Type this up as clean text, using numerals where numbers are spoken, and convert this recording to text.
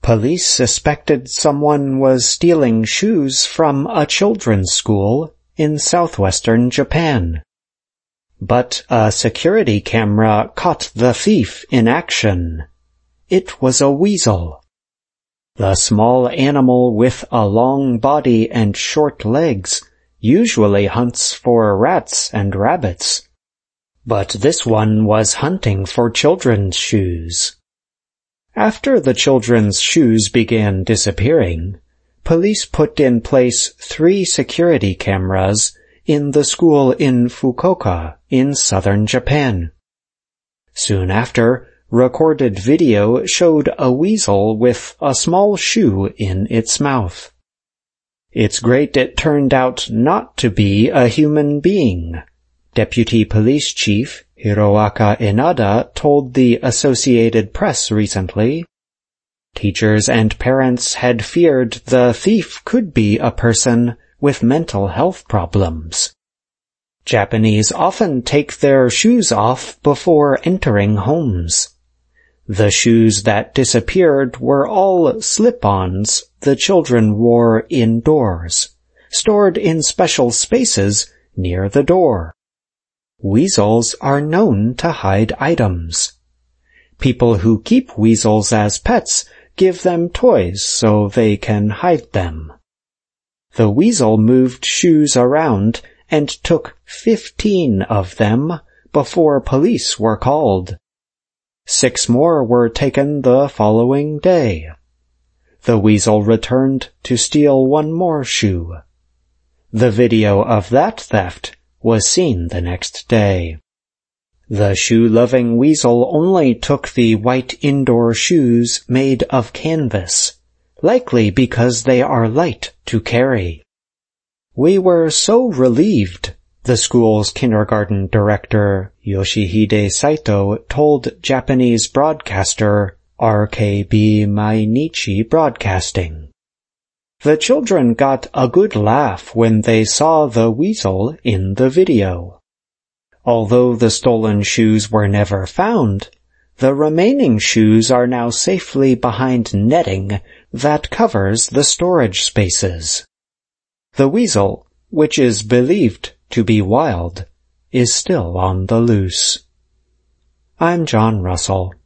Police suspected someone was stealing shoes from a children's school in southwestern Japan. But a security camera caught the thief in action. It was a weasel. The small animal with a long body and short legs usually hunts for rats and rabbits. But this one was hunting for children's shoes. After the children's shoes began disappearing, police put in place 3 security cameras in the school in Fukuoka in southern Japan. Soon after, recorded video showed a weasel with a small shoe in its mouth. It's great it turned out not to be a human being, Deputy Police Chief Hiroaka Inada told the Associated Press recently. Teachers and parents had feared the thief could be a person with mental health problems. Japanese often take their shoes off before entering homes. The shoes that disappeared were all slip-ons the children wore indoors, stored in special spaces near the door. Weasels are known to hide items. People who keep weasels as pets give them toys so they can hide them. The weasel moved shoes around and took 15 of them before police were called. 6 more were taken the following day. The weasel returned to steal 1 more shoe. The video of that theft was seen the next day. The shoe-loving weasel only took the white indoor shoes made of canvas, likely because they are light to carry. We were so relieved, the school's kindergarten director Yoshihide Saito told Japanese broadcaster RKB Mainichi Broadcasting. The children got a good laugh when they saw the weasel in the video. Although the stolen shoes were never found, the remaining shoes are now safely behind netting that covers the storage spaces. The weasel, which is believed to be wild, is still on the loose. I'm John Russell.